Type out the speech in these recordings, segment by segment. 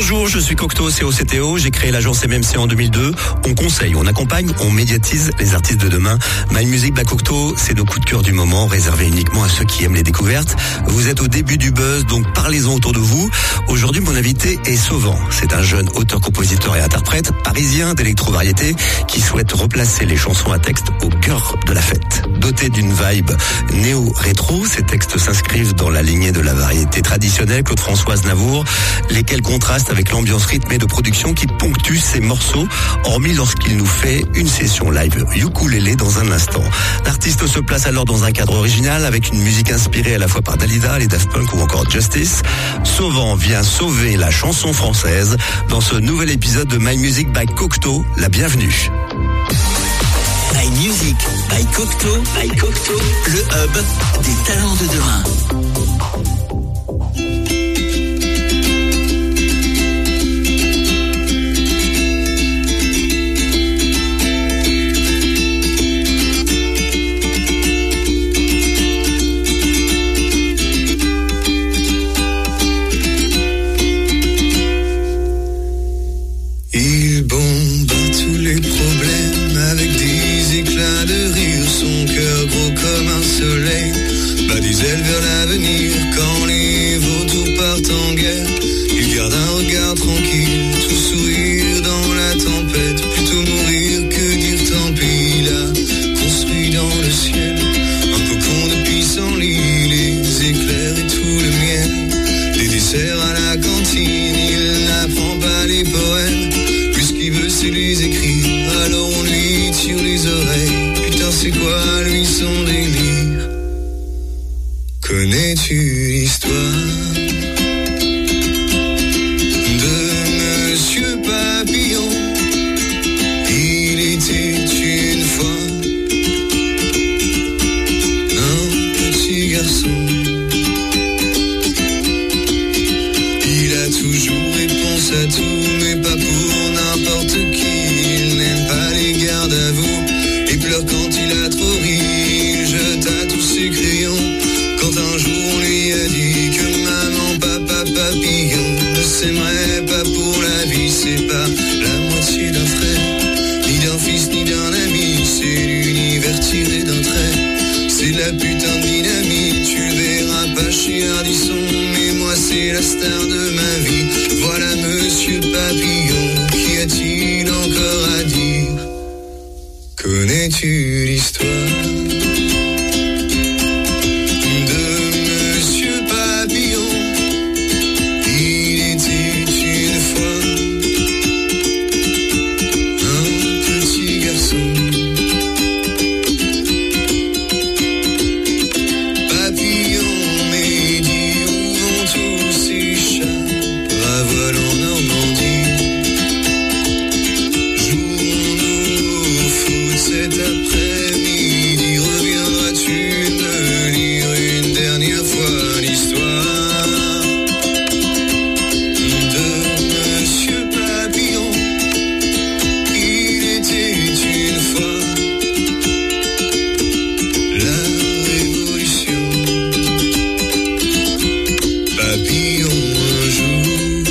Bonjour, je suis Cocteau, COCTO. J'ai créé l'agence MMC en 2002. On conseille, on accompagne, on médiatise les artistes de demain. My Music by Cocteau, c'est nos coups de cœur du moment, réservés uniquement à ceux qui aiment les découvertes. Vous êtes au début du buzz, donc parlez-en autour de vous. Aujourd'hui, mon invité est Sauvant. C'est un jeune auteur, compositeur et interprète parisien d'électro-variété qui souhaite replacer les chansons à texte au cœur de la fête. Doté d'une vibe néo-rétro, ces textes s'inscrivent dans la lignée de la variété traditionnelle Claude François Navour, lesquels contrastent avec l'ambiance rythmée de production qui ponctue ces morceaux, hormis lorsqu'il nous fait une session live ukulélé dans un instant. L'artiste se place alors dans un cadre original avec une musique inspirée à la fois par Dalida, les Daft Punk ou encore Justice. Sauvant vient sauver la chanson française dans ce nouvel épisode de My Music by Cocteau. La bienvenue. My Music by Cocteau, le hub des talents de demain. Il bombarde tous les problèmes avec des éclats de rire, son cœur gros comme un soleil, bat des ailes vers l'avenir quand les vautours partent en guerre. Il garde un regard tranquille, tout sourire dans la tempête, plutôt mourir que dire tant pis. Il a construit dans le ciel un cocon de pissenlit, les éclairs et tout le miel, les desserts à la cantine. Il n'apprend pas les poèmes, puisqu'il veut c'est les écrire, alors on lui tire les oreilles. Putain c'est quoi lui son délire? Connais-tu l'histoire de Monsieur Papillon? Il était une fois un petit garçon. Il a toujours réponse à tout, mais pas pour n'importe qui. Il n'aime pas les gardes à vous et pleure quand il a trop ri. Il jeta tous ses crayons quand un jour on lui a dit que maman, papa, papillon ne s'aimerait pas pour la vie. C'est pas la moitié d'un frère, ni d'un fils, ni d'un ami. C'est l'univers tiré d'un trait, c'est la putain de dynamite. Tu le verras pas chez Ardisson, mais moi c'est la star de ma vie. Voilà Monsieur Papillon, qu'y a-t-il encore à dire? Connais-tu l'histoire de Monsieur Papillon? Il était une fois un petit garçon. Papillon, mais dis où vont tous ces chats à voile en Normandie? Jouons-nous au foot cet après-midi? Reviendras-tu me lire une dernière fois l'histoire de Monsieur Papillon? Il était une fois la révolution. Papillon un jour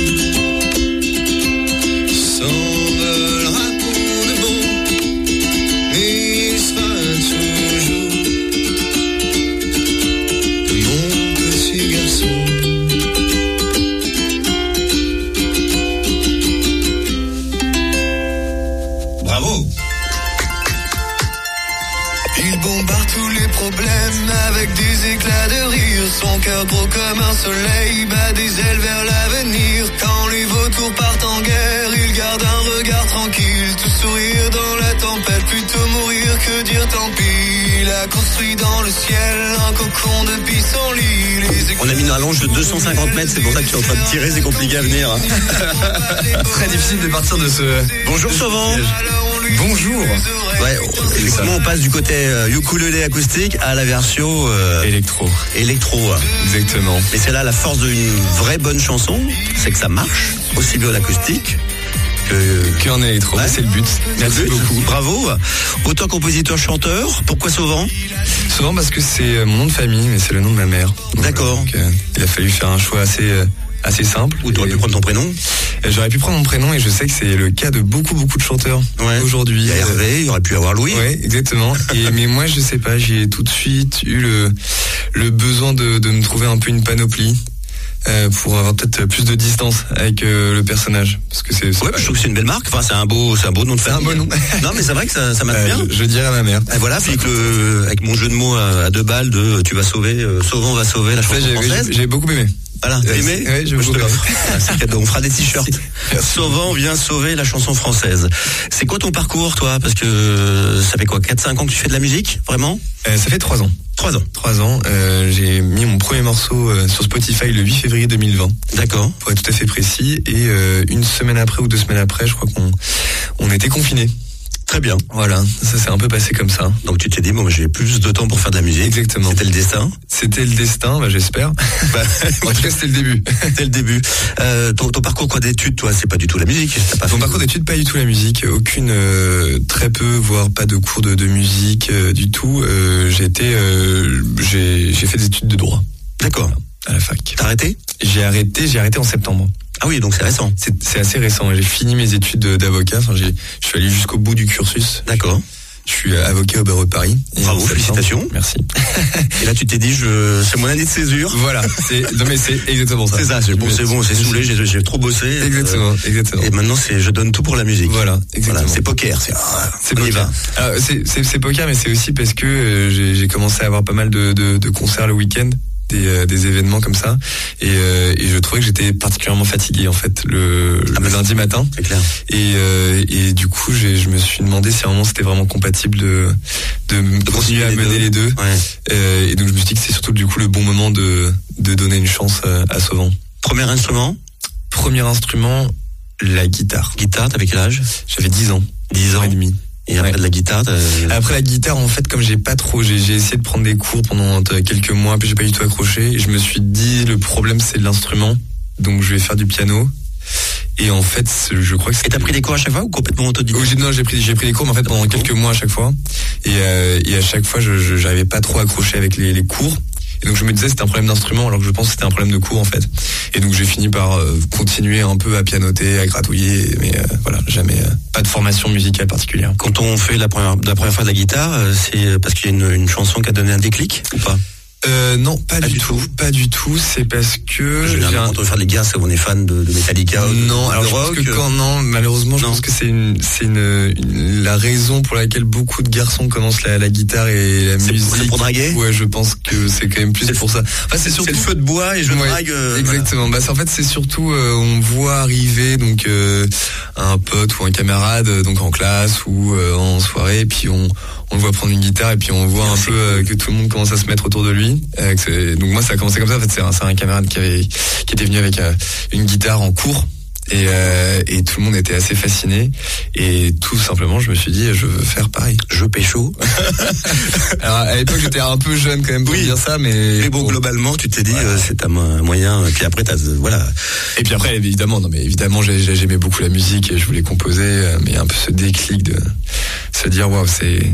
s'envolera pour de bon, mais il sera toujours mon petit garçon. Bravo. Il bombarde tous les problèmes avec des éclats de rire, son cœur gros comme un soleil, bat des ailes vers l'avenir quand les vautours partent en guerre. Il garde un regard tranquille, tout sourire dans la tempête, plutôt mourir que dire tant pis. Il a construit dans le ciel un cocon de pissenlit. On a mis une rallonge de 250 mètres, c'est pour ça que tu es en train de tirer, c'est compliqué à venir. Très difficile de partir de ce... Bonjour Sauvant. Bonjour. Ouais, effectivement, on passe du côté ukulélé acoustique à la version Électro. Exactement. Et c'est là la force d'une vraie bonne chanson, c'est que ça marche aussi bien en acoustique en électro, Ouais. c'est le but. Merci beaucoup. Bravo. Auteur, compositeur, chanteur. Pourquoi Sauvant? Souvent parce que c'est mon nom de famille, mais c'est le nom de ma mère. Donc, D'accord. donc, il a fallu faire un choix assez simple. Ou t'aurais pu prendre ton prénom? J'aurais pu prendre mon prénom et je sais que c'est le cas de beaucoup de chanteurs aujourd'hui. Il y a Hervé, il aurait pu avoir Louis. Oui, exactement. Mais moi, je sais pas, j'ai tout de suite eu le besoin de me trouver un peu une panoplie. Pour avoir peut-être plus de distance avec le personnage, parce que c'est Ouais, je trouve que c'est une belle marque. Enfin, c'est un beau nom de famille. un beau nom. Non, mais c'est vrai que ça marche bien. Je dirais à ma mère. Et voilà, puis avec mon jeu de mots à 2 balles de tu vas sauver, Sauvant va sauver la chanson française. J'ai beaucoup aimé. Voilà, t'as aimé? Ouais, je te l'offre. C'est cadeau, on fera des t-shirts. Sauvant vient sauver la chanson française. C'est quoi ton parcours, toi? Parce que ça fait quoi, 4-5 ans que tu fais de la musique, vraiment? Ça fait 3 ans. 3 ans. 3 ans. J'ai mis mon premier morceau sur Spotify le 8 février 2020. D'accord. Pour être tout à fait précis. Et une semaine après ou 2 semaines après, je crois qu'on était confinés. Très bien. Voilà, ça s'est un peu passé comme ça. Donc tu t'es dit, bon, j'ai plus de temps pour faire de la musique. Exactement. C'était le destin. C'était le destin, j'espère. En tout cas, c'était le début. C'était le début. Ton parcours quoi d'études, toi, c'est pas du tout la musique. Mon parcours d'études, pas du tout la musique. Aucune, très peu, voire pas de cours de musique du tout. J'ai fait des études de droit. D'accord. À la fac. T'as arrêté? J'ai arrêté en septembre. Ah oui, donc c'est récent. C'est assez récent. J'ai fini mes études d'avocat. Enfin, je suis allé jusqu'au bout du cursus. D'accord. Je suis avocat au barreau de Paris. Bravo, félicitations. Merci. Et là, tu t'es dit, c'est mon année de césure. Voilà. Mais c'est exactement ça. C'est ça. C'est bon, c'est saoulé. J'ai trop bossé. Exactement. Et maintenant, je donne tout pour la musique. Voilà. Exactement. Voilà, c'est poker. C'est poker. Alors, c'est poker, mais c'est aussi parce que j'ai commencé à avoir pas mal de concerts le week-end. Des événements comme ça et je trouvais que j'étais particulièrement fatigué en fait le lundi matin. C'est clair. Et du coup je me suis demandé si à un moment c'était vraiment compatible de continuer à mener les deux. Ouais. Et donc je me suis dit que c'est surtout du coup le bon moment de donner une chance à Sauvant. Premier instrument, la guitare. Guitare, t'avais quel âge? J'avais 10 ans. 10 ans et demi. Et après de la guitare Après la guitare, en fait, comme j'ai essayé de prendre des cours pendant quelques mois, puis j'ai pas du tout accroché, et je me suis dit, le problème, c'est l'instrument, donc je vais faire du piano. Et en fait, je crois que c'est... Et t'as pris des cours à chaque fois ou complètement autodidacte? Non, j'ai pris des cours, mais en fait, pendant quelques mois à chaque fois. Et à chaque fois, j'arrivais pas trop à accrocher avec les cours. Et donc je me disais c'était un problème d'instrument alors que je pense que c'était un problème de cours en fait. Et donc j'ai fini par continuer un peu à pianoter, à gratouiller, mais voilà, jamais pas de formation musicale particulière. Quand on fait la première fois de la guitare, c'est parce qu'il y a une chanson qui a donné un déclic ou pas? Non, pas du tout. C'est parce que généralement quand on veut faire des guitares, c'est qu'on est fan de Metallica ou non, alors de je rock. Pense que malheureusement, je pense que c'est la raison pour laquelle beaucoup de garçons commencent la guitare et la musique. C'est pour draguer. Ouais, je pense que c'est quand même plus pour ça. Enfin, c'est surtout le feu de bois et je drague. Exactement. Voilà. En fait, c'est surtout on voit arriver donc un pote ou un camarade donc en classe ou en soirée, et puis on le voit prendre une guitare et puis on voit un peu que tout le monde commence à se mettre autour de lui. Donc moi ça a commencé comme ça. En fait, c'est un camarade qui était venu avec une guitare en cours. Et tout le monde était assez fasciné et tout simplement je me suis dit je veux faire pareil. Je pécho. Alors à l'époque j'étais un peu jeune quand même pour dire ça, mais bon globalement tu t'es dit c'est un moyen. Puis après voilà. Et puis après évidemment j'aimais beaucoup la musique et je voulais composer, mais un peu ce déclic de se dire waouh,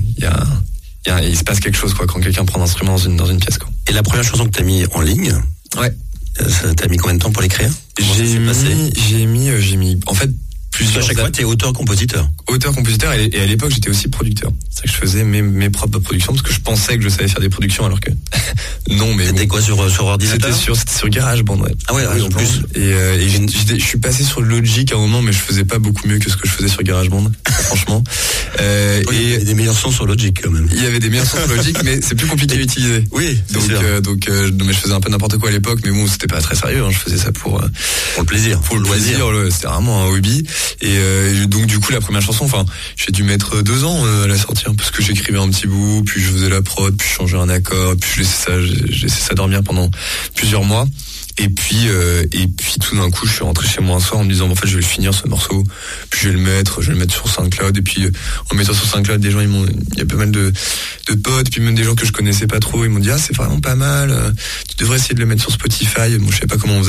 il se passe quelque chose quoi quand quelqu'un prend un instrument dans une pièce quoi. Et la première chanson que t'as mis en ligne, t'as mis combien de temps pour l'écrire? J'ai mis en fait plusieurs. À chaque fois, t'es auteur-compositeur. Auteur-compositeur et à l'époque j'étais aussi producteur. C'est que je faisais mes propres productions parce que je pensais que je savais faire des productions alors que non. Mais c'était quoi sur ordinateur? C'était sur GarageBand. Ouais. Ah ouais, en plus. Et je suis passé sur Logic à un moment, mais je faisais pas beaucoup mieux que ce que je faisais sur GarageBand, franchement. Il y avait des meilleurs sons sur Logic quand même. Il y avait des meilleurs sons sur Logic, mais c'est plus compliqué à utiliser. Oui. Donc mais je faisais un peu n'importe quoi à l'époque, mais bon, c'était pas très sérieux. Je faisais ça pour le plaisir, pour le loisir. C'était vraiment un hobby. Et donc du coup la première chanson, j'ai dû mettre 2 ans à la sortir parce que j'écrivais un petit bout, puis je faisais la prod, puis je changeais un accord, puis je laissais ça dormir pendant plusieurs mois. Et puis tout d'un coup je suis rentré chez moi un soir en me disant en fait je vais le finir ce morceau, puis je vais le mettre sur SoundCloud. Et puis en mettant sur SoundCloud, des gens il y a pas mal de potes, puis même des gens que je connaissais pas trop, ils m'ont dit c'est vraiment pas mal, tu devrais essayer de le mettre sur Spotify. Moi je savais pas comment on faisait.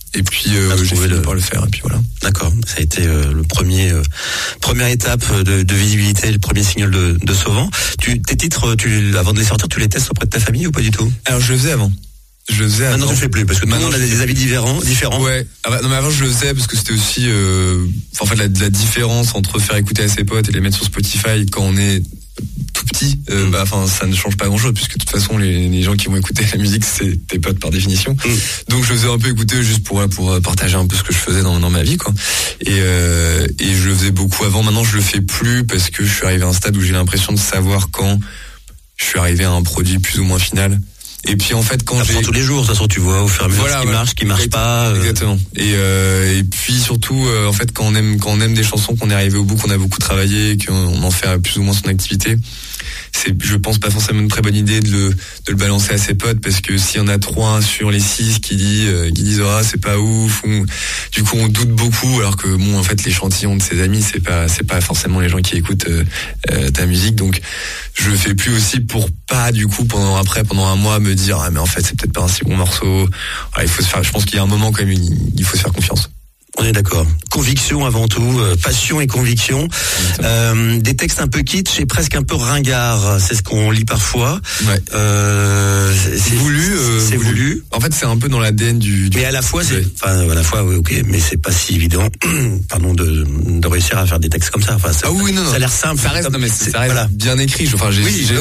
Et puis j'ai fini par le faire, et puis voilà. D'accord, ça a été le première étape de visibilité, le premier single de Sauvant. Tes titres, avant de les sortir, tu les testes auprès de ta famille ou pas du tout? Alors je le faisais avant. Maintenant je le fais plus parce que maintenant on a des avis différents. Ouais. Non mais avant je le faisais parce que c'était aussi en fait la différence entre faire écouter à ses potes et les mettre sur Spotify quand on est tout petit, ça ne change pas grand chose puisque de toute façon les gens qui vont écouter la musique c'est tes potes par définition. Donc je faisais un peu écouter juste pour partager un peu ce que je faisais dans ma vie quoi. Et je le faisais beaucoup avant. Maintenant je le fais plus parce que je suis arrivé à un stade où j'ai l'impression de savoir quand je suis arrivé à un produit plus ou moins final. Et puis en fait quand tous les jours, de toute façon tu vois au fur et à mesure ce qui marche pas. Exactement. Et puis surtout en fait quand on aime des chansons, qu'on est arrivé au bout, qu'on a beaucoup travaillé, qu'on en fait plus ou moins son activité, c'est je pense pas forcément une très bonne idée de le balancer à ses potes parce que s'il y en a 3 sur les 6 qui disent c'est pas ouf, ou du coup on doute beaucoup alors que en fait l'échantillon de ses amis c'est pas forcément les gens qui écoutent ta musique. Donc je le fais plus aussi pour pas du coup pendant un mois me dire mais en fait c'est peut-être pas un si bon morceau. Il faut se faire, je pense qu'il y a un moment quand même il faut se faire confiance. On est d'accord. Conviction avant tout, passion et conviction. Des textes un peu kitsch et presque un peu ringards, c'est ce qu'on lit parfois. Ouais. C'est voulu. En fait, c'est un peu dans l'ADN du. Mais à la fois, oui, ok, mais c'est pas si évident, pardon, de réussir à faire des textes comme ça. Enfin, ça a l'air simple. Ça reste bien écrit. Enfin,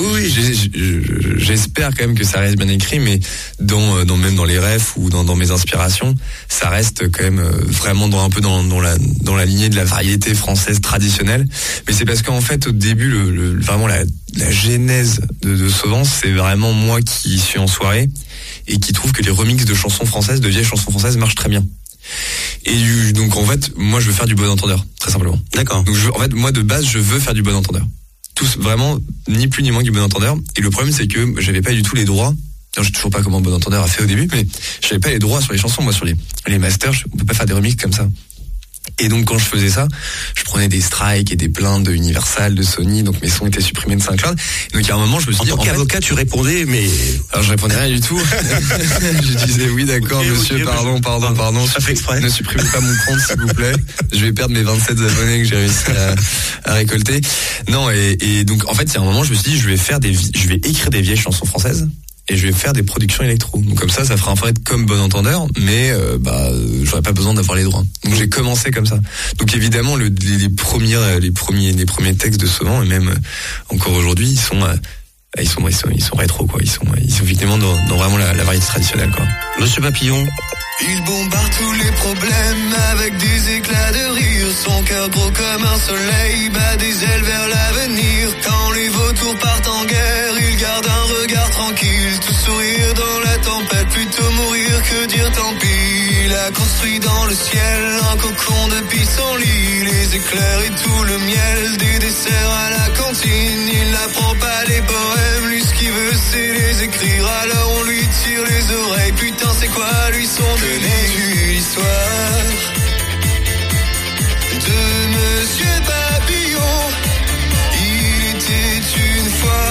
j'espère quand même que ça reste bien écrit, mais même dans les refs ou dans mes inspirations, ça reste quand même vraiment dans la lignée de la variété française traditionnelle. Mais c'est parce qu'en fait au début vraiment la genèse de Sauvant, c'est vraiment moi qui suis en soirée et qui trouve que les remixes de chansons françaises, de vieilles chansons françaises marchent très bien. Et donc en fait moi je veux faire du bon entendeur, très simplement. D'accord. Donc moi de base je veux faire du bon entendeur. Vraiment ni plus ni moins que du bon entendeur. Et le problème c'est que j'avais pas du tout les droits. Je sais toujours pas comment Bon Entendeur a fait au début, mais j'avais pas les droits sur les chansons, moi sur les masters, on peut pas faire des remixes comme ça. Et donc quand je faisais ça, je prenais des strikes et des plaintes de Universal, de Sony, donc mes sons étaient supprimés de SoundCloud. Donc il y a un moment je me suis dit en tant qu'avocat tu répondais, mais alors je répondais rien du tout. Je disais oui d'accord monsieur, pardon, ça fait exprès. Ne supprimez pas mon compte s'il vous plaît. Je vais perdre mes 27 abonnés que j'ai réussi à récolter. Non et donc en fait il y a un moment je me suis dit je vais écrire des vieilles chansons françaises. Et je vais faire des productions électro. Donc comme ça fera un peu être comme Bon Entendeur, mais j'aurais pas besoin d'avoir les droits. Donc j'ai commencé comme ça. Donc évidemment les premiers textes de Sauvant et même encore aujourd'hui ils sont rétro quoi. Ils sont effectivement dans vraiment la variété traditionnelle quoi. Monsieur Papillon. Il bombarde tous les problèmes avec des éclats de rire. Son cœur gros comme un soleil bat des ailes vers l'avenir. Quand les vautours partent en guerre, il garde un regard tranquille. Tout sourire dans la tempête, plutôt mourir que dire tant pis. Il a construit dans le ciel un cocon de pissenlit. Les éclairs et tout le miel, des desserts à la cantine. Il n'apprend pas les poèmes, lui ce qu'il veut c'est les écrire. Alors on lui tire les oreilles, putain c'est quoi lui son Connais-tu l'histoire de Monsieur Papillon? Il était une fois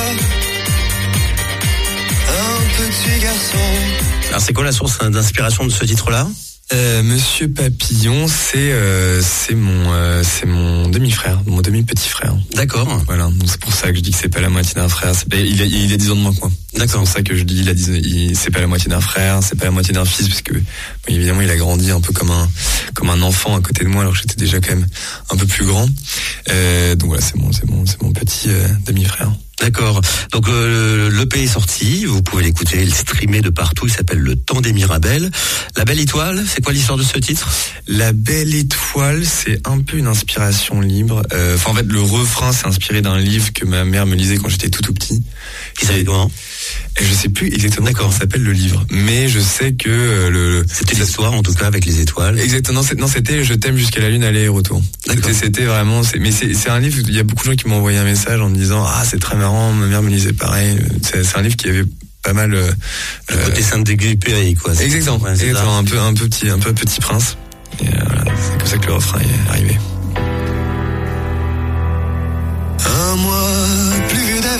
un petit garçon. Alors c'est quoi la source d'inspiration de ce titre-là? Monsieur Papillon, c'est mon demi-frère, mon demi-petit frère. D'accord. Voilà, donc c'est pour ça que je dis que c'est pas la moitié d'un frère. Il a 10 ans de moins que moi. D'accord. C'est pour ça que je dis c'est pas la moitié d'un frère, c'est pas la moitié d'un fils, parce que évidemment il a grandi un peu comme un enfant à côté de moi, alors que j'étais déjà quand même un peu plus grand. Donc voilà, c'est mon petit demi-frère. D'accord. Donc l'EP est sorti, vous pouvez l'écouter, le streamer de partout, il s'appelle Le Temps des Mirabelles. La Belle Étoile, c'est quoi l'histoire de ce titre? La Belle Étoile, c'est un peu une inspiration libre. En fait, le refrain s'est inspiré d'un livre que ma mère me lisait quand j'étais tout petit. Qui s'appelle comment? Je sais plus exactement comment s'appelle le livre, mais je sais que c'était l'histoire en tout cas avec les étoiles. Exactement. C'était Je t'aime jusqu'à la lune aller et retour. C'était vraiment. Mais c'est un livre. Il y a beaucoup de gens qui m'ont envoyé un message en me disant c'est très marrant. Ma mère me lisait pareil. C'est un livre qui avait pas mal. Le côté Saint-Exupéry quoi. Exactement. Un peu Petit Prince. Et voilà, c'est comme ça que le refrain est arrivé. Un mois plus vieux d'avril.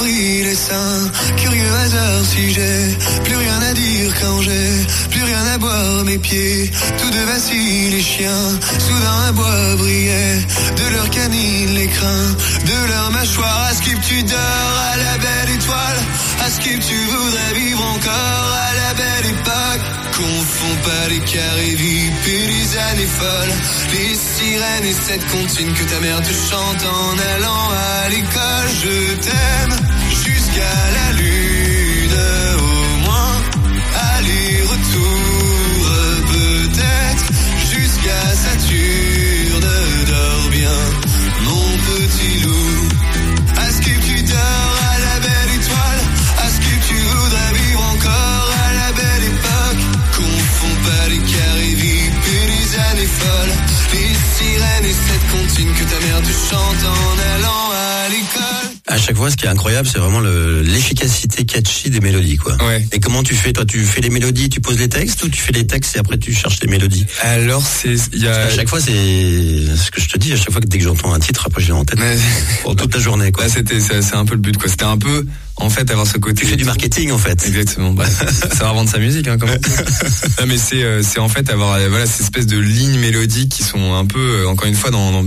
nourrit les seins. Curieux hasard si j'ai plus rien à dire quand j'ai plus rien à boire, mes pieds tout de vacillent les chiens. Soudain un bois brillait, de leurs canines les crins, de leurs mâchoires. À ce que tu dors à la belle étoile, à ce que tu voudrais vivre encore à la belle époque. Confonds pas les carrés vip et les années folles, les sirènes et cette comptine que ta mère te chante en allant à l'école. Je t'aime jusqu'à la lune, au moins aller-retour, peut-être jusqu'à Saturne. Dors bien, mon petit loup. À ce que tu dors à la belle étoile, à ce que tu voudrais vivre encore à la belle époque. Confonds pas les carrés vip et les années folles, les sirènes et cette comptine que ta mère te chante en allant à l'école. À chaque fois, ce qui est incroyable, c'est vraiment l'efficacité catchy des mélodies, quoi. Ouais. Et comment tu fais, toi? Tu fais les mélodies, tu poses les textes, ou tu fais les textes et après tu cherches les mélodies? Alors À chaque fois, c'est ce que je te dis, à chaque fois que dès que j'entends un titre, après je l'ai en tête pour toute la journée, quoi. Là, c'est un peu le but, quoi. C'était un peu, en fait, avoir ce côté. Tu fais du marketing, en fait. Exactement. Bah, ça va vendre sa musique, hein, quand même. Non, mais c'est en fait avoir, voilà, ces espèces de lignes mélodiques qui sont un peu, encore une fois, dans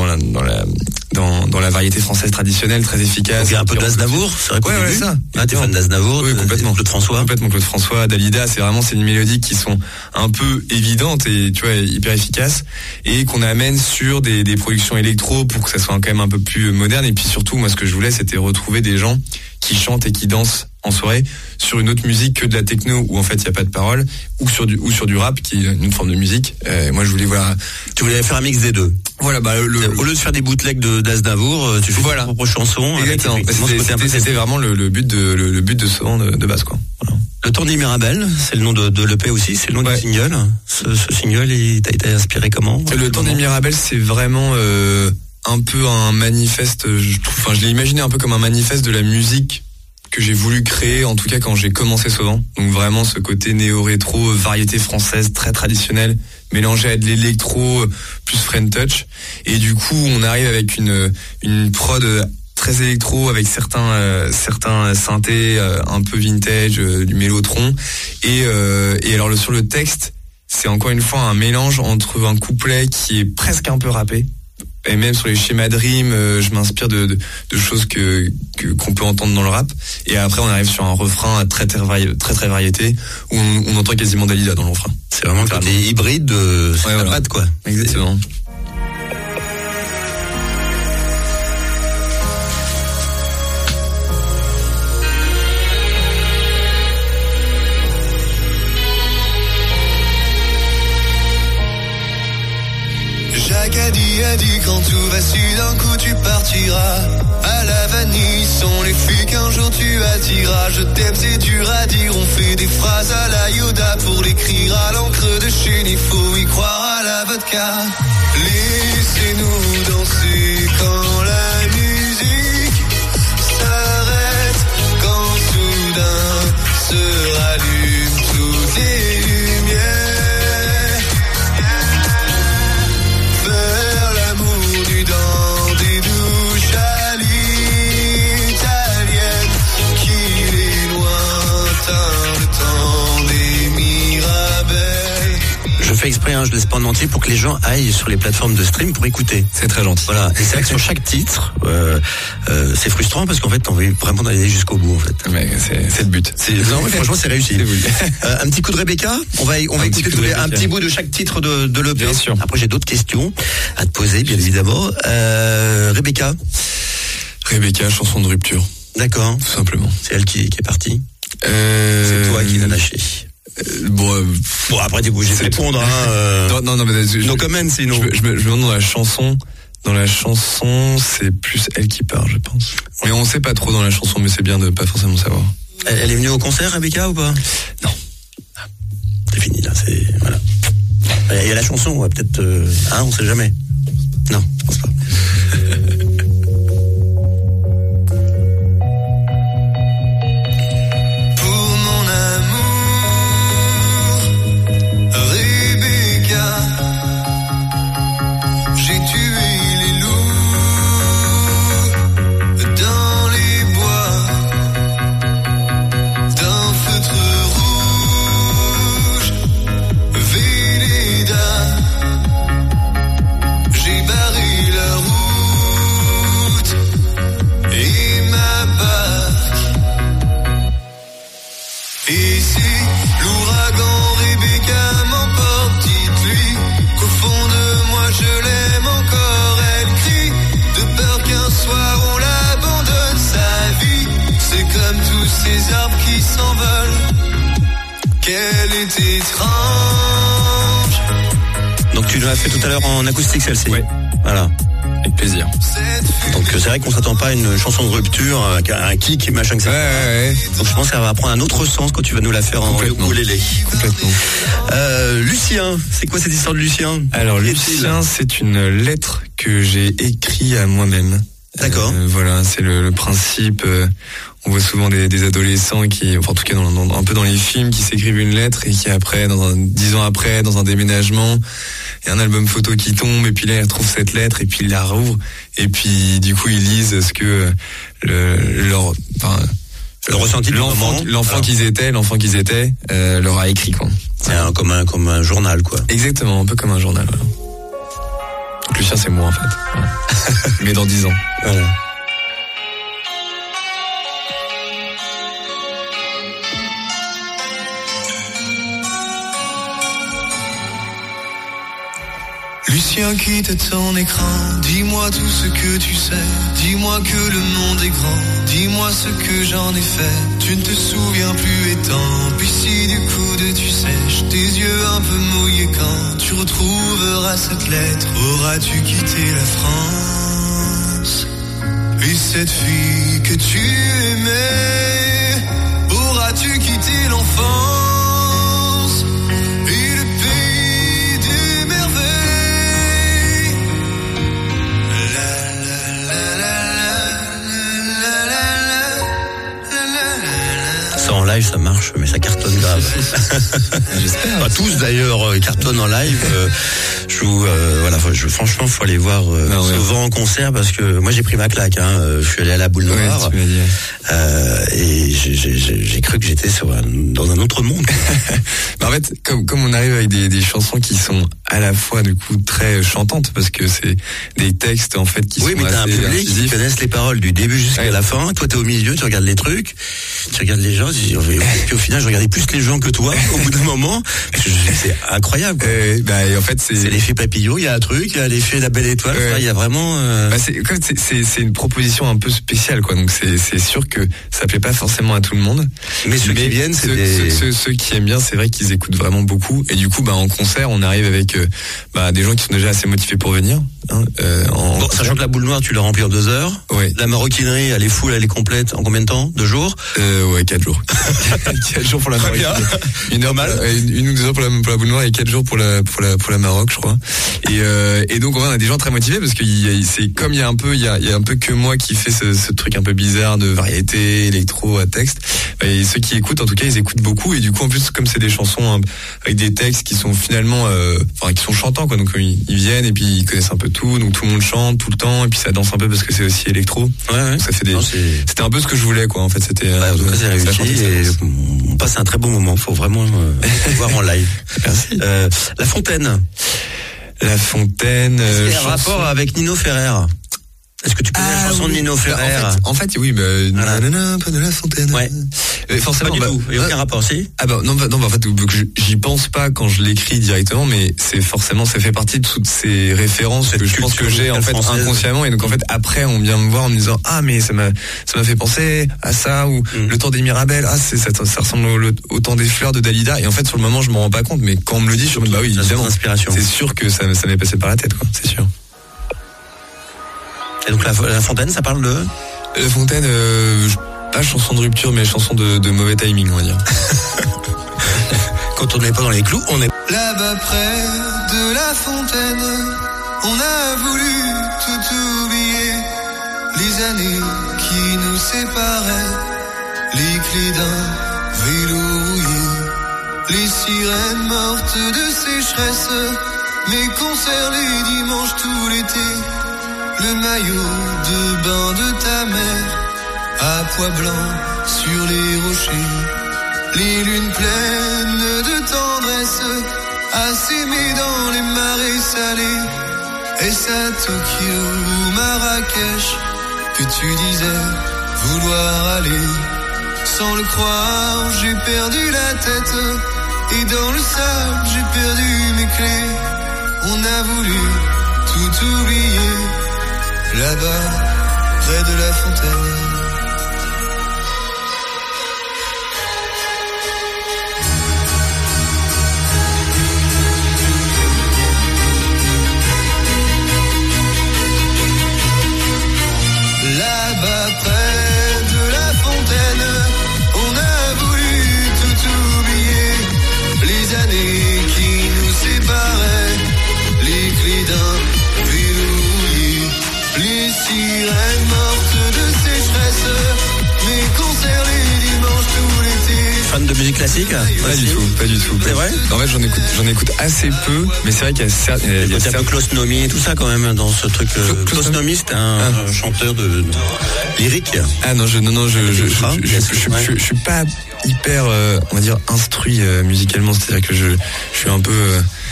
la variété française traditionnelle, très efficace. Il y a un peu d'Aznavour, c'est vrai. Ouais, ça. Ah, t'es fan d'Aznavour? Oui, complètement. Claude François. Complètement, Claude François, Dalida, c'est vraiment ces lignes mélodiques qui sont un peu évidentes et, tu vois, hyper efficaces, et qu'on amène sur des productions électro pour que ça soit quand même un peu plus moderne. Et puis surtout, moi, ce que je voulais, c'était retrouver des gens qui chantent et qui dansent en soirée sur une autre musique que de la techno où en fait il y a pas de paroles, ou sur du rap qui est une forme de musique. Moi je voulais tu voulais faire un mix des deux. Voilà, au lieu de faire des bootlegs d'Aznavour, tu fais tes propres chansons. Exactement. C'était vraiment le but de ce moment de base, quoi. Voilà. Le Temps des Mirabelles, c'est le nom de l'EP aussi, c'est le nom du single. Ce single, il t'a été inspiré comment? Le Temps des Mirabelles, c'est vraiment un peu un manifeste, je trouve. Enfin, je l'ai imaginé un peu comme un manifeste de la musique que j'ai voulu créer, en tout cas quand j'ai commencé Sauvant. Donc vraiment ce côté néo-rétro, variété française très traditionnelle, mélangé à de l'électro plus French touch. Et du coup, on arrive avec une prod très électro avec certains synthés un peu vintage, du mélotron. Et alors sur le texte, c'est encore une fois un mélange entre un couplet qui est presque un peu rappé. Et même sur les schémas de rimes, je m'inspire de choses qu'on peut entendre dans le rap. Et après, on arrive sur un refrain très variété, où on entend quasiment Dalida dans le refrain. C'est vraiment le côté hybride de la patte, quoi. Exactement. Jacques a dit quand tout va su d'un coup tu partiras. À la vanille sont les filles qu'un jour tu attiras. Je t'aime c'est dur à dire, on fait des phrases à la Yoda pour l'écrire à l'encre de Chine. Il faut y croire à la vodka. Laissez-nous danser quand la musique s'arrête, quand soudain se rallument toutes les lumières. Dans des douches à l'italienne, qu'il est lointain le temps des Mirabelles. Je fais exprès, je laisse pas en entier pour que les gens aillent sur les plateformes de stream pour écouter. C'est très gentil. Voilà. Et c'est vrai que sur chaque titre, c'est frustrant parce qu'en fait, t'en veux vraiment aller jusqu'au bout, en fait. Mais c'est le but. Non, mais franchement, c'est réussi. Un petit coup de Rebecca. On va écouter un petit bout de chaque titre de l'EP. Bien sûr. Après, j'ai d'autres questions à te poser, bien évidemment. Rebecca, chanson de rupture. D'accord. Tout simplement. C'est elle qui est partie. C'est toi qui l'as lâché. Bon, après t'es obligé de répondre. Non, mais no comment, sinon. Je me demande dans la chanson. Dans la chanson, c'est plus elle qui part, je pense. Mais on sait pas trop dans la chanson, mais c'est bien de pas forcément savoir. Elle est venue au concert, Rebecca, ou pas? Non. C'est fini, là, voilà. Il y a la chanson, on va peut-être, on sait jamais. Non, je pense pas. J'ai tué les loups dans les bois. ciel est étrange. Donc tu l'as fait tout à l'heure en acoustique celle-ci. Ouais. Voilà. Avec plaisir. Donc c'est vrai qu'on s'attend pas à une chanson de rupture, un kick, machin que ça. Ouais. Donc je pense que ça va prendre un autre sens quand tu vas nous la faire en ukulélé. Complètement. Lucien, c'est quoi cette histoire de Lucien? Alors Lucien, c'est une lettre que j'ai écrite à moi-même. D'accord. Voilà, c'est le principe. On voit souvent des adolescents qui, enfin en tout cas un peu dans les films, qui s'écrivent une lettre et qui après, 10 ans après, dans un déménagement, il y a un album photo qui tombe et puis là ils retrouvent cette lettre et puis ils la rouvrent et puis du coup ils lisent ce que le ressenti de l'enfant qu'ils étaient leur a écrit quoi. C'est comme un journal quoi. Exactement, un peu comme un journal. Voilà. Donc Lucien c'est moi en fait. Voilà. Mais dans 10 ans. Voilà. Lucien, quitte ton écran, dis-moi tout ce que tu sais, dis-moi que le monde est grand, dis-moi ce que j'en ai fait, tu ne te souviens plus et tant pis si du coup tu sèches, tes yeux un peu mouillés quand tu retrouveras cette lettre, auras-tu quitté la France, et cette fille que tu aimais, auras-tu quitté l'enfance, et le pays des merveilles. Ça en live ça marche mais ça cartonne grave. J'espère. Pas tous d'ailleurs cartonnent en live. Franchement faut aller voir souvent en concert parce que moi j'ai pris ma claque. Je suis allé à la Boule Noire et j'ai cru que j'étais dans un autre monde. En fait comme on arrive avec des chansons qui sont à la fois du coup très chantantes parce que c'est des textes en fait qui sont assez mais t'as un public qui connaissent les paroles du début jusqu'à la fin. Toi t'es au milieu, tu regardes les trucs, tu regardes les gens, et puis au final je regardais plus les gens que toi au bout d'un moment. C'est incroyable. Et en fait c'est l'effet papillon, il y a un truc, il y a l'effet la belle étoile, il y a vraiment. C'est une proposition un peu spéciale quoi. Donc c'est sûr que ça plaît pas forcément à tout le monde. Mais ceux qui viennent, ceux qui aiment bien, c'est vrai qu'ils écoutent vraiment beaucoup. Et du coup, en concert, on arrive avec des gens qui sont déjà assez motivés pour venir. Sachant que la Boule Noire, tu l'as remplie en 2 heures. Ouais. La maroquinerie, elle est full, elle est complète. En combien de temps? 2 jours? 4 jours. 4 jours pour la maroquinerie. Une ou 2 heures pour la Boule Noire et 4 jours pour la Maroc, je crois. Et donc, on a des gens très motivés parce que c'est comme il y a un peu que moi qui fait ce truc un peu bizarre de variété, électro à texte. Et ceux qui écoutent, en tout cas, ils écoutent beaucoup. Et du coup, en plus, comme c'est des chansons avec des textes qui sont finalement, qui sont chantants, quoi. Donc, ils viennent et puis ils connaissent un peu tout. Donc, tout le monde chante tout le temps. Et puis, ça danse un peu parce que c'est aussi électro. Ouais. Donc, ça fait c'était un peu ce que je voulais, quoi. En fait, c'était. En tout cas, c'est réussi. Et on passe un très bon moment. Faut vraiment voir en live. Merci. La Fontaine. La Fontaine. Est-ce qu'il y a un rapport avec Nino Ferrer? Est-ce que tu connais la chanson de Nino Ferrer? En fait, oui, nanana, pas de la Fontaine. Ouais. Forcément, pas du tout. Il n'y a aucun rapport, si? Non, en fait, j'y pense pas quand je l'écris directement, mais ça fait partie de toutes ces références que je pense que j'ai, en fait, inconsciemment. Et donc, en fait, après, on vient me voir en me disant, mais ça m'a fait penser à ça, ou le temps des Mirabelles, ça ressemble au temps des fleurs de Dalida. Et en fait, sur le moment, je m'en rends pas compte, mais quand on me le dit, je me dis, oui, évidemment. C'est sûr que ça m'est passé par la tête, quoi. C'est sûr. Et donc la Fontaine, ça parle de? La Fontaine, pas chanson de rupture, mais chanson de mauvais timing, on va dire. Quand on n'est pas dans les clous, on est là-bas près de la Fontaine. On a voulu tout oublier, les années qui nous séparaient, les clés d'un vélo rouillé, les sirènes mortes de sécheresse, mes concerts les dimanches tout l'été. Le maillot de bain de ta mère, à pois blanc sur les rochers, les lunes pleines de tendresse, à s'aimer dans les marées salées. Est-ce à Tokyo ou Marrakech que tu disais vouloir aller? Sans le croire, j'ai perdu la tête, et dans le sable, j'ai perdu mes clés. On a voulu tout oublier, là-bas, près de la Fontaine. classique? Pas du tout. C'est vrai? En fait, j'en écoute assez peu, mais c'est vrai qu'il y a un peu Klaus Nomi et tout ça quand même dans ce truc. Klaus Nomi, c'était un chanteur de lyrique. Ah non, je suis pas hyper, on va dire, instruit musicalement. C'est-à-dire que je suis un peu,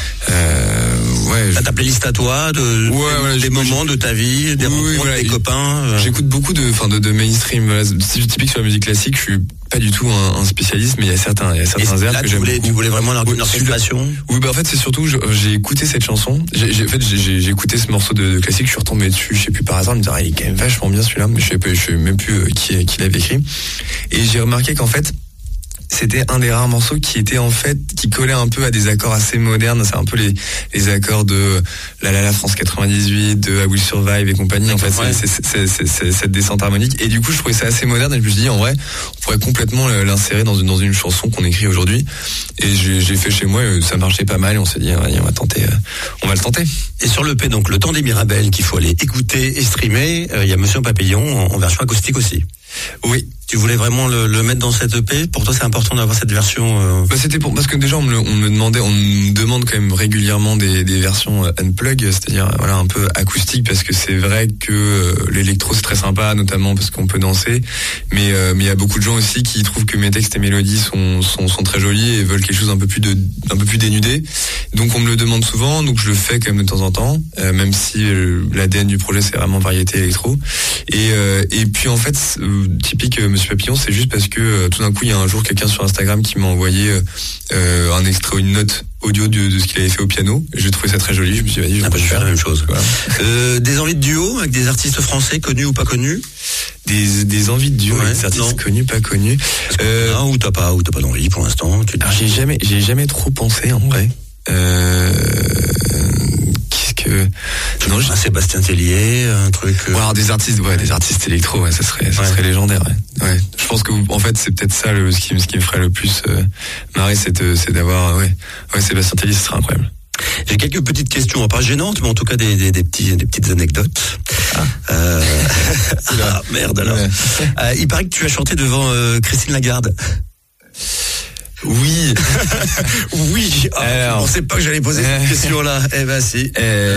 T'as ta playlist à toi, des moments de ta vie, des rencontres, des copains. J'écoute beaucoup de mainstream. Voilà, c'est typique sur la musique classique. Je suis pas du tout un spécialiste, mais il y a certains airs que j'aime beaucoup. Tu voulais vraiment l'orchestration? Oui, en fait, c'est surtout, j'ai écouté cette chanson. J'ai écouté ce morceau de classique. Je suis retombé dessus, je sais plus par hasard, me dire, il est quand même vachement bien celui-là, mais je sais même plus qui l'avait écrit. Et j'ai remarqué qu'en fait, c'était un des rares morceaux qui collait un peu à des accords assez modernes. C'est un peu les accords de La France 98, de I Will Survive et compagnie. En fait, c'est cette descente harmonique. Et du coup, je trouvais ça assez moderne. Et je me suis dit, en vrai, on pourrait complètement l'insérer dans une chanson qu'on écrit aujourd'hui. Et j'ai fait chez moi, ça marchait pas mal. Et on s'est dit, on va le tenter. Et sur l'EP, donc, Le Temps des Mirabelles, qu'il faut aller écouter et streamer, il y a Monsieur Papillon en version acoustique aussi. Oui. Tu voulais vraiment le mettre dans cette EP? Pour toi, c'est important d'avoir cette version. C'était parce que déjà on me demande quand même régulièrement des versions unplug, c'est-à-dire un peu acoustique, parce que c'est vrai que l'électro c'est très sympa, notamment parce qu'on peut danser, mais il y a beaucoup de gens aussi qui trouvent que mes textes et mélodies sont très jolis et veulent quelque chose un peu plus dénudé. Donc on me le demande souvent, donc je le fais quand même de temps en temps, même si l'ADN du projet c'est vraiment variété électro. Et puis en fait, typique Monsieur Papillon, c'est juste parce que tout d'un coup il y a un jour quelqu'un sur Instagram qui m'a envoyé un extrait ou une note audio de ce qu'il avait fait au piano. J'ai trouvé ça très joli, je me suis dit vas-y, je vais faire la même chose. Voilà. Des envies de duo avec des artistes français connus ou pas connus? Des envies de duo avec des artistes connus, pas connus. Ou t'as pas d'envie pour l'instant? Alors j'ai jamais trop pensé en vrai. Non, un Sébastien Tellier, un truc. Alors des artistes électro, ça serait légendaire. Ouais. Je pense que en fait c'est peut-être ça ce qui me ferait le plus marrer, c'est d'avoir Sébastien Tellier, ce serait incroyable. J'ai quelques petites questions, pas gênantes, mais en tout cas des petites anecdotes. Merde alors. Ouais. Il paraît que tu as chanté devant Christine Lagarde. Oui. Oui. Alors, on sait pas que j'allais poser cette question-là. Eh ben si.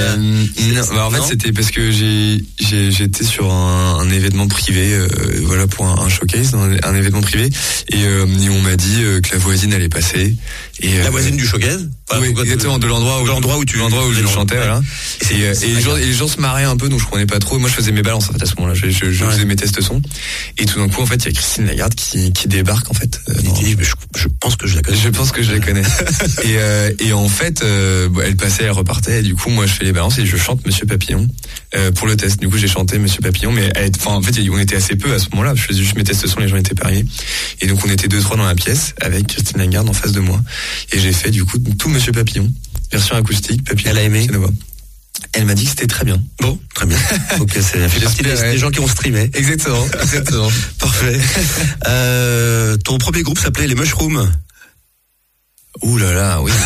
En fait, c'était parce que j'étais sur un événement privé, pour un showcase, un événement privé, et on m'a dit que la voisine allait passer. Et la voisine du showcase? Oui, exactement, de l'endroit où je chantais, voilà. Et les gens se marraient un peu, donc je comprenais pas trop. Moi, je faisais mes balances, en fait, à ce moment-là. Je faisais mes tests son. Et tout d'un coup, en fait, il y a Christine Lagarde qui débarque, en fait. Je pense que je la connais. Je pense que je la connais. Et en fait, elle passait, elle repartait. Et du coup, moi, je fais les balances et je chante Monsieur Papillon pour le test. Du coup, j'ai chanté Monsieur Papillon, mais en fait, on était assez peu à ce moment-là. Je faisais juste mes tests son, les gens étaient pariés. Et donc, on était 2-3 dans la pièce avec Christine Lagarde en face de moi. Et j'ai fait du coup tout Monsieur Papillon, version acoustique. Papillon. Elle a aimé? Elle m'a dit que c'était très bien. Bon, très bien. Donc c'est fait partie des gens qui ont streamé. Exactement. Parfait. Ton premier groupe s'appelait les Mushrooms. Ouh là là, oui.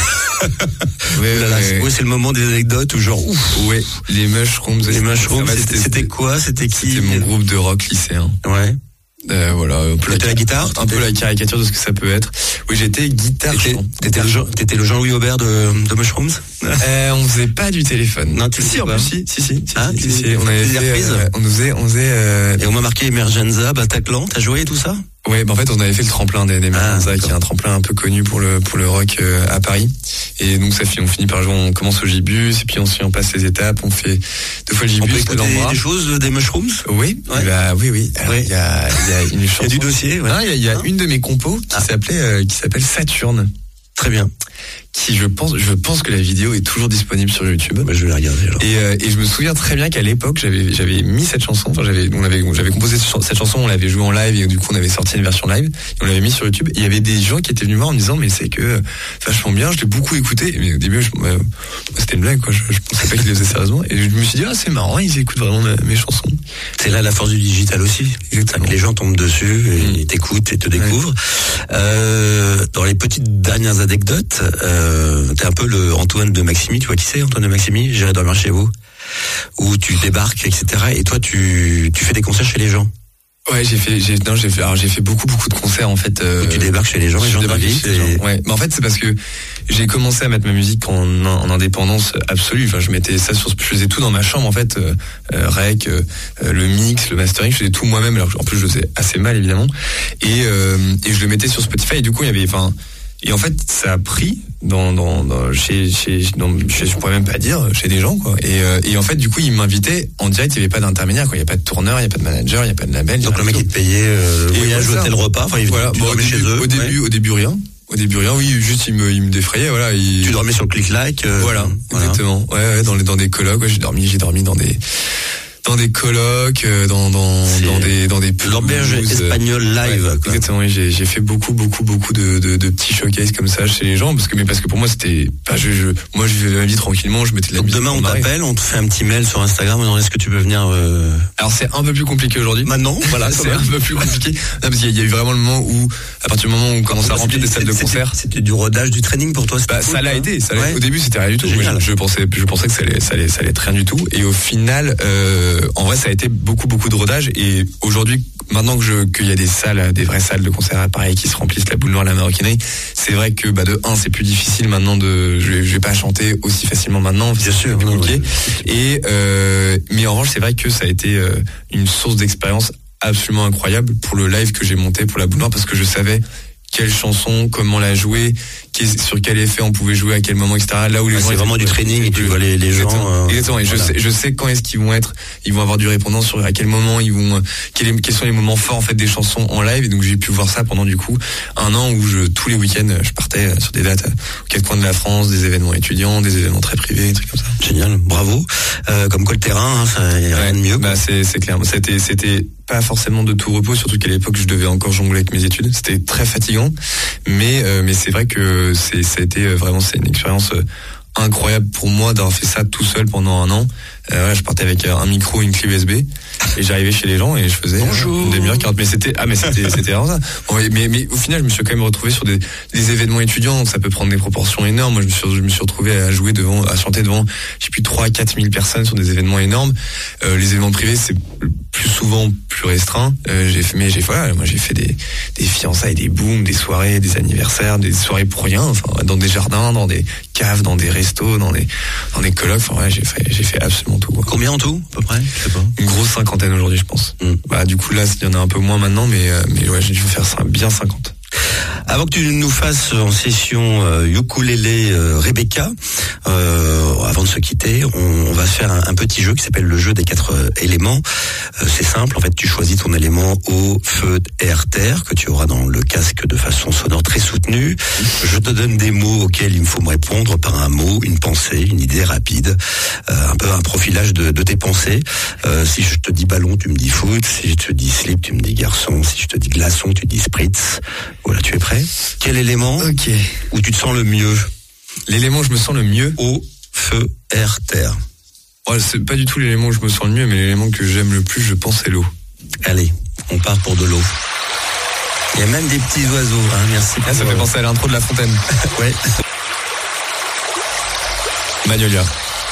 Oui, c'est le moment des anecdotes ou genre ouf. Oui, les Mushrooms. C'était quoi? C'était qui? C'était mon groupe de rock lycéen. Ouais. Un peu la guitare, un peu la caricature de ce que ça peut être. Oui, j'étais guitare. T'étais le Jean-Louis Aubert de Mushrooms. On faisait pas du téléphone. Non, tu si, en plus, si. On avait fait on faisait. Et on m'a marqué Emergenza, Bataclan. T'as joué et tout ça? Ouais, en fait, on avait fait le tremplin d'Emergenza, qui est un tremplin un peu connu pour le rock à Paris. Et donc on finit par jouer, on commence au Gibus, et puis on passe les étapes, on fait 2 fois le Gibus. On peut écouter des choses des Mushrooms? Oui, oui. Alors, il y a une chanson. Il y a du dossier, ouais. Il y a une de mes compos qui s'appelle Saturne. Très bien. Qui je pense que la vidéo est toujours disponible sur YouTube. Je vais la regarder alors. Et je me souviens très bien qu'à l'époque j'avais mis cette chanson, j'avais composé cette chanson, on l'avait jouée en live et du coup on avait sorti une version live et on l'avait mis sur YouTube. Et il y avait des gens qui étaient venus me voir en me disant mais c'est que vachement bien, je l'ai beaucoup écouté. Mais au début c'était une blague quoi, je pensais pas qu'ils le faisaient sérieusement et je me suis dit c'est marrant, ils écoutent vraiment mes chansons. C'est là la force du digital aussi. Exactement. Les gens tombent dessus et t'écoutent et te découvrent. Dans les petites dernières anecdotes, t'es un peu le Antoine de Maximi, tu vois qui c'est Antoine de Maximi, J'irai dormir chez vous, où tu débarques, etc. Et toi tu fais des concerts chez les gens. Ouais, j'ai fait beaucoup de concerts en fait. Tu débarques chez les gens, les gens t'invitent. Ouais, mais en fait c'est parce que j'ai commencé à mettre ma musique en indépendance absolue. Enfin, je faisais tout dans ma chambre en fait, rec, le mix, le mastering, je faisais tout moi-même. Alors en plus je le faisais assez mal évidemment, et je le mettais sur Spotify. Et du coup il y avait, et en fait ça a pris je pourrais même pas dire, chez des gens quoi. Et en fait du coup ils m'invitaient en direct, il y avait pas d'intermédiaire quoi, il y a pas de tourneur, il y a pas de manager, il y a pas de label. Donc le mec il te payait voyage, hôtel, repas, enfin voilà, chez eux. Au début rien, oui, juste il me défrayait, voilà. Tu dormais sur le click-like. Voilà, exactement. Ouais, dans des colocs, ouais, j'ai dormi dans des colocs, dans des l'auberge espagnole live. Ouais, exactement, oui, j'ai fait beaucoup de petits showcases comme ça chez les gens parce que pour moi c'était moi je vivais ma vie tranquillement, je mettais de la musique. Demain on t'appelle, on te fait un petit mail sur Instagram, on demande est-ce que tu peux venir Alors c'est un peu plus compliqué aujourd'hui. Maintenant, voilà, c'est un peu plus compliqué. Non, parce qu'il y a eu vraiment le moment où à partir du moment où on commence à remplir des salles de concert, c'était du rodage, du training pour toi. Ça l'a été. Au début c'était rien du tout. Je pensais que ça allait être rien du tout et au final en vrai, ça a été beaucoup de rodage. Et aujourd'hui, maintenant qu'il y a des vraies salles de concert à Paris qui se remplissent, la Boule Noire, la Maroquinerie, c'est vrai que de 1, c'est plus difficile maintenant je vais pas chanter aussi facilement maintenant. Bien sûr, c'est plus compliqué. Et mais en revanche, c'est vrai que ça a été une source d'expérience absolument incroyable pour le live que j'ai monté pour la Boule Noire parce que je savais quelle chanson, comment la jouer, sur quel effet on pouvait jouer, à quel moment, etc. Là où les gens, c'est vraiment du training et tu vois les gens. Exactement. Et voilà. Je sais quand est-ce qu'ils vont avoir du répondant sur à quel moment quels sont les moments forts en fait des chansons en live. Et donc j'ai pu voir ça pendant du coup un an où tous les week-ends je partais sur des dates aux 4 coins de la France, des événements étudiants, des événements très privés, des trucs comme ça. Génial, bravo. Comme quoi le terrain, ça y a rien de mieux. C'est clair. C'était pas forcément de tout repos, surtout qu'à l'époque je devais encore jongler avec mes études. C'était très fatigant, mais c'est vrai que c'est une expérience incroyable pour moi d'avoir fait ça tout seul pendant un an. Je partais avec un micro, une clé USB et j'arrivais chez les gens et je faisais une demi-heure, 40. Mais c'était vraiment ça. Mais au final, je me suis quand même retrouvé sur des événements étudiants. Ça peut prendre des proportions énormes. Moi, je me suis retrouvé à chanter devant, je sais plus, 3 à 4 000 personnes sur des événements énormes. Les événements privés, c'est plus souvent plus restreint. J'ai fait des fiançailles, des booms, des soirées, des anniversaires, des soirées pour rien, enfin, dans des jardins, dans des caves, dans des restos, dans des colocs. Enfin, ouais, j'ai fait absolument tout. Combien en tout, à peu près? Je sais pas. Une grosse 50aine aujourd'hui, je pense. Du coup, là, il y en a un peu moins maintenant, mais ouais, j'ai dû faire ça bien 50. Avant que tu nous fasses en session ukulélé Rebecca, avant de se quitter, on va faire un petit jeu qui s'appelle le jeu des 4 éléments. C'est simple, en fait, tu choisis ton élément eau, feu, air, terre, que tu auras dans le casque de façon sonore très soutenue. Je te donne des mots auxquels il me faut me répondre par un mot, une pensée, une idée rapide, un peu un profilage de tes pensées. Si je te dis ballon, tu me dis foot. Si je te dis slip, tu me dis garçon. Si je te dis glaçon, tu dis spritz. Voilà, tu es prêt? Quel élément où tu te sens le mieux? L'élément où je me sens le mieux? Eau, feu, air, terre. Ouais, c'est pas du tout l'élément où je me sens le mieux, mais l'élément que j'aime le plus, je pense, c'est l'eau. Allez, on part pour de l'eau. Il y a même des petits oiseaux, hein, merci. Ça fait penser à l'intro de La Fontaine. Ouais. Magnolia.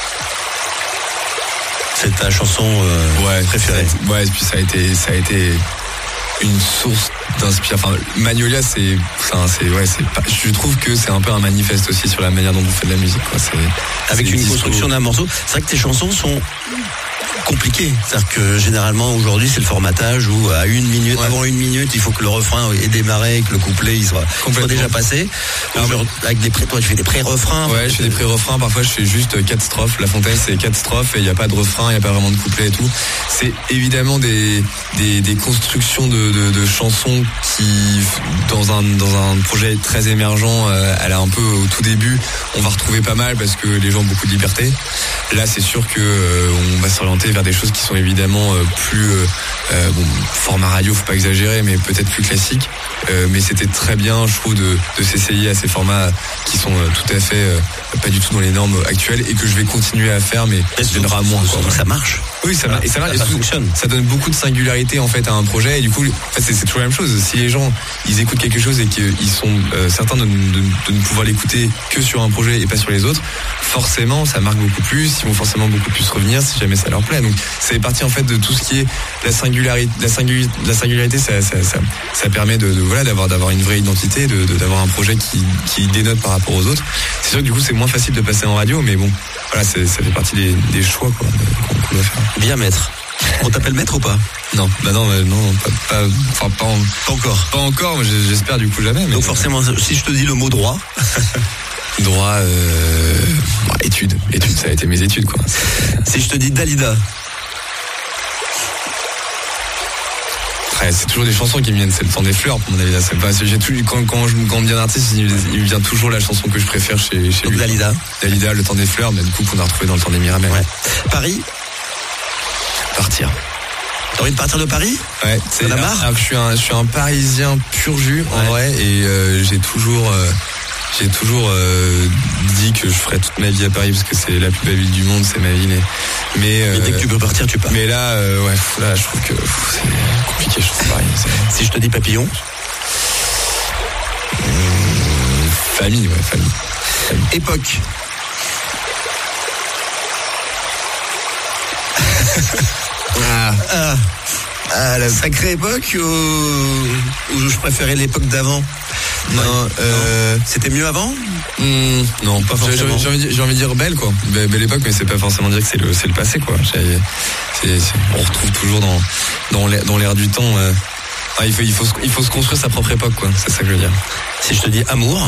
C'est ta chanson préférée. Ouais, et puis ça a été une source d'inspiration. Enfin, Magnolia, je trouve que c'est un peu un manifeste aussi sur la manière dont vous faites de la musique, quoi. Avec une construction d'un morceau. C'est vrai que tes chansons sont compliquées. C'est-à-dire que généralement aujourd'hui c'est le formatage où avant 1 minute, il faut que le refrain ait démarré, que le couplet il soit déjà passé. Avec toi tu fais des pré-refrains. Ouais, je fais des pré-refrains. Parfois je fais juste 4 strophes. La Fontaine c'est 4 strophes et il n'y a pas de refrain, il n'y a pas vraiment de couplet et tout. C'est évidemment des constructions de chansons qui dans un projet très émergent, elle a un peu au tout début, on va retrouver pas mal parce que les gens ont beaucoup de liberté. Là c'est sûr que on va s'orienter vers des choses qui sont évidemment plus format radio, faut pas exagérer, mais peut-être plus classiques. Mais c'était très bien, je trouve, de s'essayer à ces formats qui sont tout à fait pas du tout dans les normes actuelles et que je vais continuer à faire, mais ça viendra moins. Ça marche. Oui, ça marche. Et ça marche. Ça fonctionne. Ça donne beaucoup de singularité en fait à un projet. Et du coup, en fait, c'est toujours la même chose. Si les gens ils écoutent quelque chose et qu'ils sont certains de ne pouvoir l'écouter que sur un projet et pas sur les autres, forcément, ça marque beaucoup plus. Ils vont forcément beaucoup plus revenir si jamais ça leur plaît. Donc, c'est parti en fait de tout ce qui est la singularité. La singularité, ça permet d'avoir une vraie identité, d'avoir un projet qui dénote par rapport aux autres. C'est sûr que du coup, c'est moins facile de passer en radio, mais bon, voilà, ça fait partie des choix quoi qu'on doit faire. Bien maître. On t'appelle maître ou pas? Non, pas encore. Pas encore, mais j'espère du coup jamais. Mais donc forcément, si je te dis le mot droit. Droit, études, ça a été mes études quoi. Si je te dis Dalida. Ouais, c'est toujours des chansons qui me viennent, c'est le temps des fleurs pour mon avis. C'est pas, quand on me dit un artiste, il me vient toujours la chanson que je préfère chez donc lui. Dalida, le temps des fleurs, mais du coup qu'on a retrouvé dans le temps des Mirabel. Ouais. Paris. Partir. T'as envie de partir de Paris? Ouais, c'est la marre. Je suis un Parisien pur jus en vrai, et j'ai toujours dit que je ferais toute ma vie à Paris parce que c'est la plus belle ville du monde, c'est ma ville. Mais dès que tu peux partir, tu pars. Mais là, là, je trouve que c'est compliqué. Je trouve Paris. Si je te dis papillon. Famille. Époque. La sacrée époque ou je préférais l'époque d'avant? Non, c'était mieux avant? Non, pas forcément. J'ai envie de dire belle quoi. Belle époque, mais c'est pas forcément dire que c'est le passé quoi. On retrouve toujours dans l'air du temps. Il faut se construire sa propre époque quoi. C'est ça que je veux dire. Si je te dis amour.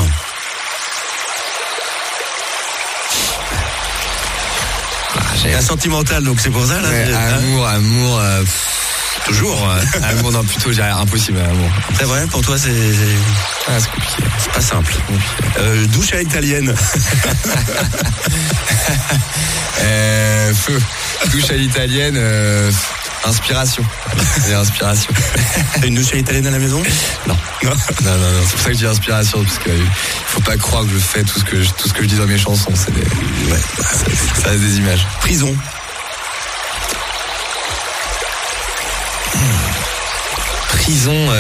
Un sentimental, donc c'est pour ça là. Ouais, amour. Toujours. Amour, non, plutôt, j'ai impossible. Amour. C'est vrai, pour toi, c'est compliqué. C'est pas simple. Douche à l'italienne. Feu. Douche à l'italienne. Inspiration. Inspiration. T'as une douche à l'italienne à la maison? Non. C'est pour ça que je dis inspiration, parce que faut pas croire que je fais tout ce que je dis dans mes chansons. Ça reste des images. Prison. Prison.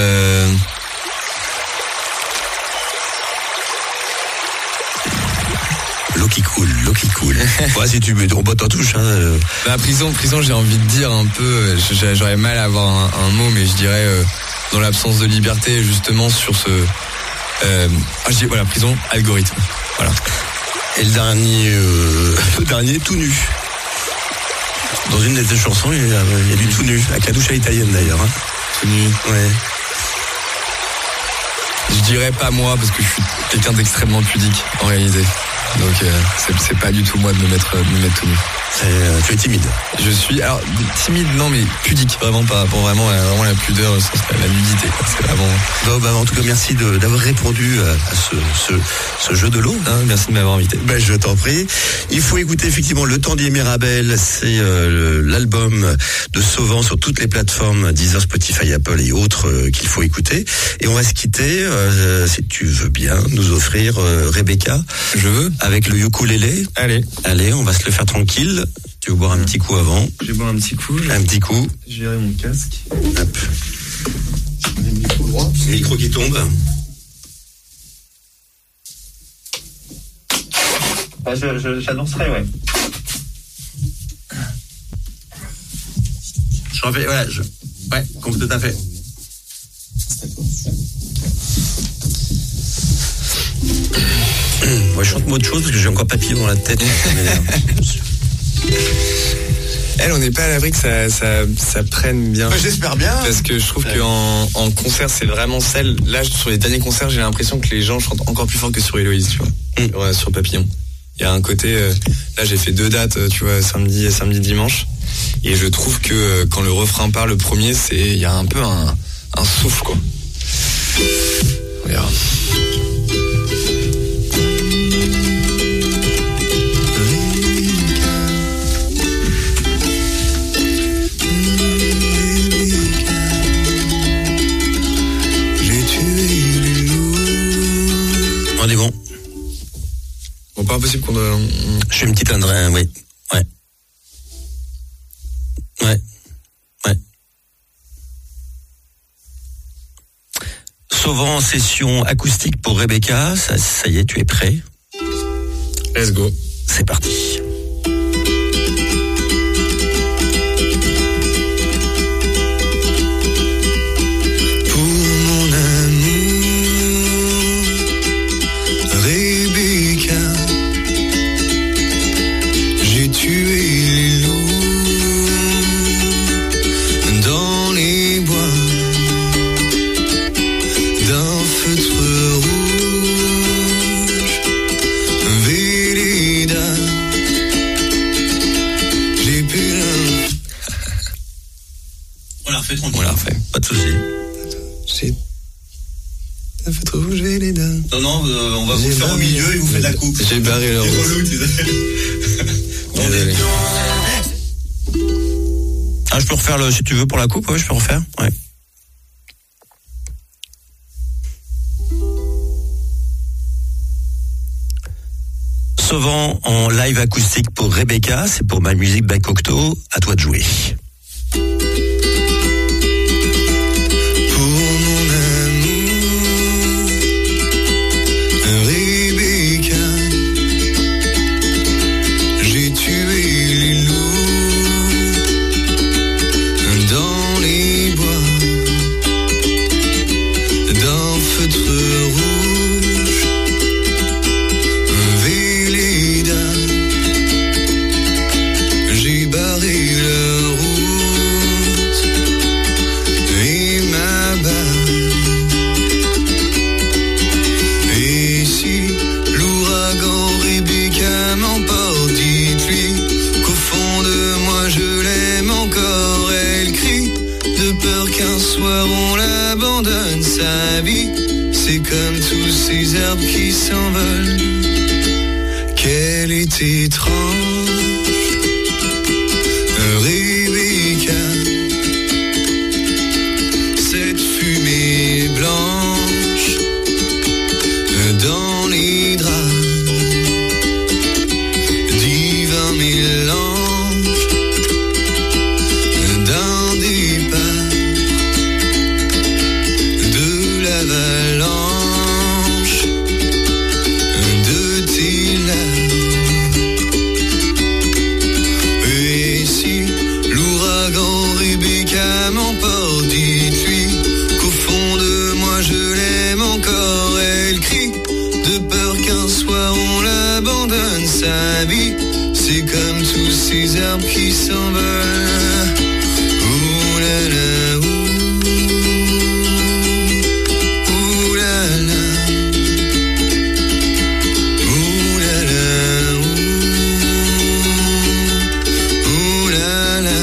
L'eau qui coule. Ouais, si tu veux, on botte en touche. Prison, j'ai envie de dire un peu, j'aurais mal à avoir un mot, mais je dirais dans l'absence de liberté, justement sur ce. Je dis voilà, prison, algorithme. Voilà. Et le dernier, tout nu. Dans une de tes chansons, il y a du tout nu, avec la douche à l'italienne d'ailleurs. Tout nu. Ouais. Je dirais pas moi, parce que je suis quelqu'un d'extrêmement pudique, en réalité. Donc c'est pas du tout moi de me mettre tout nu. Tu es timide. Je suis alors timide non mais pudique, vraiment pas pour vraiment la pudeur, la nudité quoi. C'est vraiment. En tout cas merci d'avoir répondu à ce jeu de l'eau. Merci de m'avoir invité. Je t'en prie. Il faut écouter effectivement Le Temps des Mirabel, c'est l'album de Sauvant sur toutes les plateformes Deezer, Spotify, Apple et autres qu'il faut écouter. Et on va se quitter si tu veux bien nous offrir Rebecca. Je veux. Avec le ukulélé. Allez, on va se le faire tranquille. Tu veux boire un petit coup avant? Je vais boire un petit coup. Un petit coup. Je verrai mon casque. Hop. Je mets le micro droit. Le micro qui tombe. J'annoncerai, ouais. Je refais, voilà. Ouais, tout à fait. Moi, je chante moi autre chose parce que j'ai encore papillon dans la tête. On n'est pas à l'abri que ça prenne bien. J'espère bien. Parce que je trouve qu'en concert, c'est vraiment celle. Là, sur les derniers concerts, j'ai l'impression que les gens chantent encore plus fort que sur Héloïse, tu vois. Sur Papillon. Il y a un côté. Là, j'ai fait 2 dates, tu vois, samedi, dimanche. Et je trouve que quand le refrain part, le premier, il y a un peu un souffle, quoi. On verra. On est bon. Bon, pas impossible qu'on doit. Je fais une petite André, oui. Ouais. Sauvant en session acoustique pour Rebecca. Ça y est, tu es prêt? Let's go. C'est parti. On l'a refait, pas de souci. J'ai un feu rouge et les dents. Non, on va vous faire au milieu et vous faites la coupe. J'ai barré leur route. Désolé. Ah, je peux refaire si tu veux pour la coupe, ouais, je peux refaire. Ouais. Sauvant en live acoustique pour Rebecca, c'est pour My Music by Cocteau. À toi de jouer. C'est comme tous ces arbres qui s'envolent. Quel est étrange, Rebecca, cette fumée blanche dans les draps, divin mélange d'un départ, de l'avalanche. M'emporte, dites-lui qu'au fond de moi je l'aime encore. Elle crie de peur qu'un soir on l'abandonne. Sa vie, c'est comme tous ces arbres qui s'envolent. Ouh là là, ouh là là, ouh là là, ouh là là.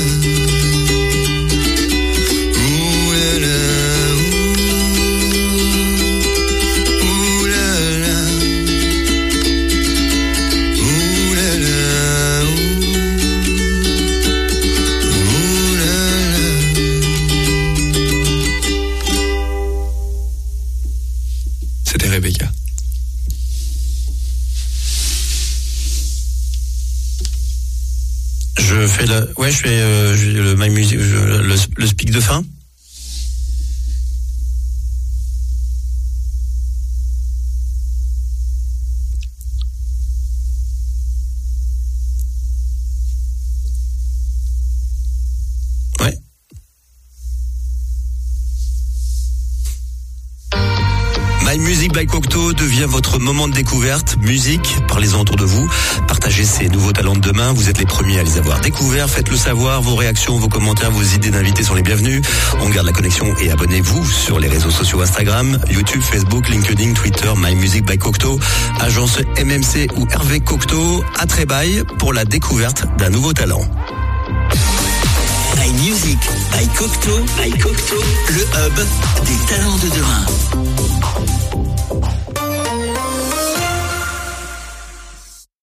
C'était Rebecca. Je fais le My Music, le speak de fin. Ouais. My Music by Cocteau devient votre moment de découverte. Musique, parlez-en autour de vous. Partagez ces nouveaux talents de demain. Vous êtes les premiers à les avoir découverts. Faites-le savoir. Vos réactions, vos commentaires, vos idées d'invités sont les bienvenus. On garde la connexion et abonnez-vous sur les réseaux sociaux Instagram, YouTube, Facebook, LinkedIn, Twitter, My Music by Cocteau, agence MMC ou Hervé Cocteau. À très bye pour la découverte d'un nouveau talent. My Music by Cocteau, le hub des talents de demain.